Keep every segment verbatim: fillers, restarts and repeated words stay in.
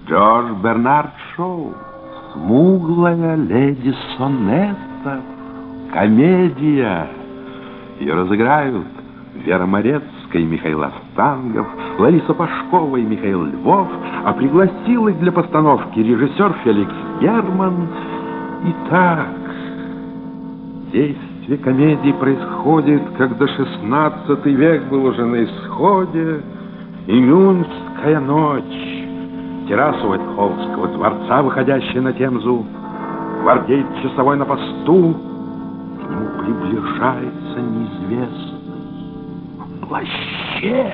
Джордж Бернард Шоу. Смуглая леди сонетов. Комедия. Ее разыграют Вера Морецкая и Михаил Остангов, Лариса Пашкова и Михаил Львов, а пригласил их для постановки режиссер Феликс Герман. Итак, действие комедии происходит, когда шестнадцатый век был уже на исходе, июньская ночь, терраса Уайтхоллского дворца, выходящая на Темзу, гвардеец часовой на посту, к нему приближается неизвестный в плаще.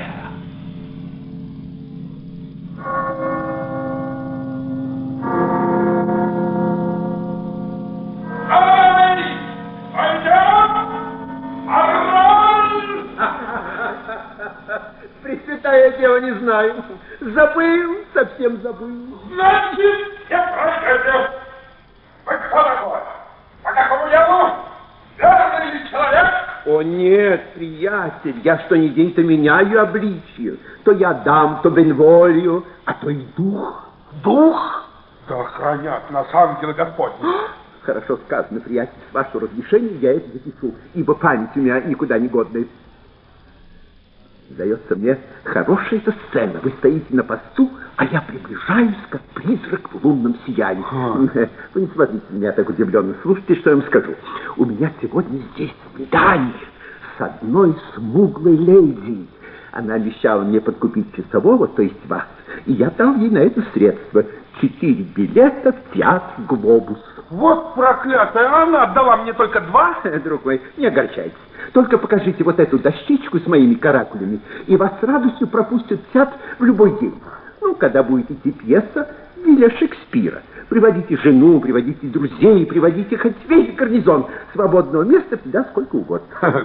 Пресвятая Дева, не знаю. Забыл, совсем забыл. Значит, я прошу. Вы кто такой? По какому делу? Верный ли человек? О нет, приятель, я что ни день то меняю обличье. То я дам, то бенволью, а то и дух. Дух? Да хранят нас ангелы Господни. Хорошо сказано, приятель, с вашего разрешения я это запишу, ибо память у меня никуда не годная. Сдается мне, хорошая эта сцена. Вы стоите на посту, а я приближаюсь, как призрак в лунном сиянии. А. Вы не смотрите на меня так удивленно. Слушайте, что я вам скажу. У меня сегодня здесь свидание с одной смуглой леди. Она обещала мне подкупить часового, то есть вас, и я дал ей на это средство. Четыре билета в театр «Глобус». Вот проклятая, она отдала мне только два. Друг мой, не огорчайтесь. Только покажите вот эту дощечку с моими каракулями, и вас с радостью пропустят в театр в любой день. Ну, когда будет идти пьеса Вилля Шекспира. Приводите жену, приводите друзей, приводите хоть весь гарнизон. Свободного места всегда сколько угодно.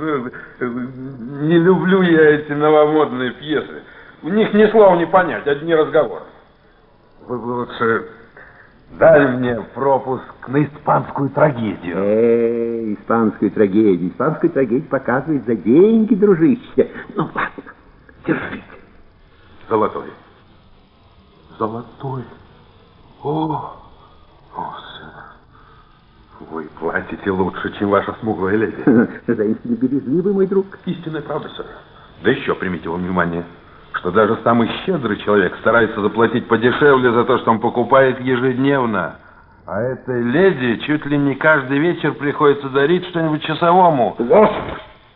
Не люблю я эти новомодные пьесы. В них ни слова не понять, одни разговоры. Вы бы лучше дали мне пропуск на испанскую трагедию. Эй, испанскую трагедию. Испанскую трагедию показывают за деньги, дружище. Ну, ладно, держите. Золотой. Золотой. О, о, сын. Вы платите лучше, чем ваша смуглая леди. Заистине бережливый, мой друг. Истинная правда, сэр. Да еще примите во внимание, что даже самый щедрый человек старается заплатить подешевле за то, что он покупает ежедневно. А этой леди чуть ли не каждый вечер приходится дарить что-нибудь часовому. Господи!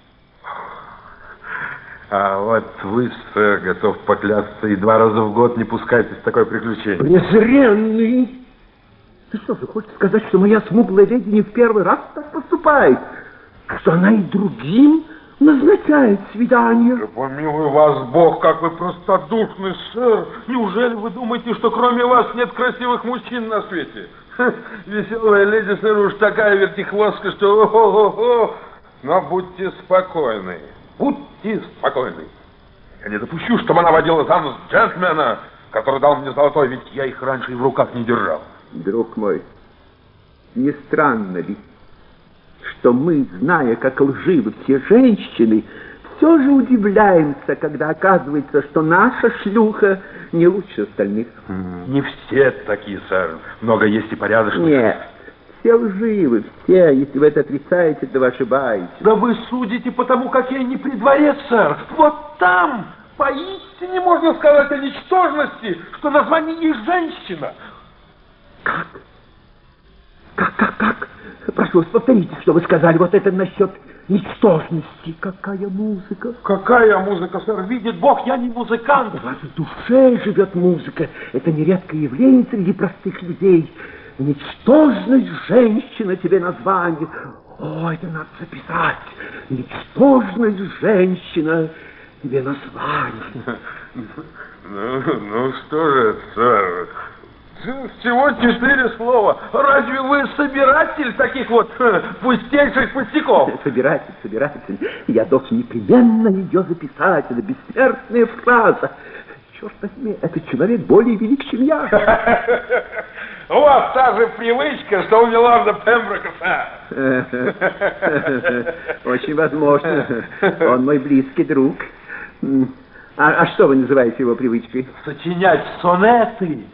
А вот вы, сэр, готов поклясться, и два раза в год не пускайтесь в такое приключение. Презренный! Ты что же, хочешь сказать, что моя смуглая леди не в первый раз так поступает? Что она и другим назначает свидание? Да помилуй вас Бог, как вы простодушный, сэр. Неужели вы думаете, что кроме вас нет красивых мужчин на свете? Ха, веселая леди, сэр, уж такая вертихвостка, что... О-о-о-о. Но будьте спокойны. Будьте спокойны. Я не допущу, чтобы она водила за нос джентльмена, который дал мне золотой, ведь я их раньше и в руках не держал. Друг мой, не странно ли, что мы, зная, как лживы все женщины, все же удивляемся, когда оказывается, что наша шлюха не лучше остальных. Не все такие, сэр. Много есть и порядочных. Нет. Все лживы, все. Если вы это отрицаете, то вы ошибаетесь. Да вы судите по тому, какие они при дворе, сэр. Вот там, поистине можно сказать о ничтожности, что название ей женщина. Как? Как, как, как? Прошу вас, повторите, что вы сказали. Вот это насчет ничтожности. Какая музыка? Какая музыка, сэр? Видит Бог, я не музыкант. У вас в душе живет музыка. Это нередкое явление среди простых людей. Ничтожность женщина тебе название. О, это надо записать. Ничтожность женщина тебе название. Ну, ну что же, сэр, всего четыре слова. Разве вы собиратель таких вот пустейших пустяков? Собиратель, собиратель. Я должен непременно ее записать. Это бессмертная фраза. Черт возьми, этот человек более велик, чем я. У вас та же привычка, что у милорда Пемброка. Очень возможно. Он мой близкий друг. А, а что вы называете его привычкой? Сочинять сонеты.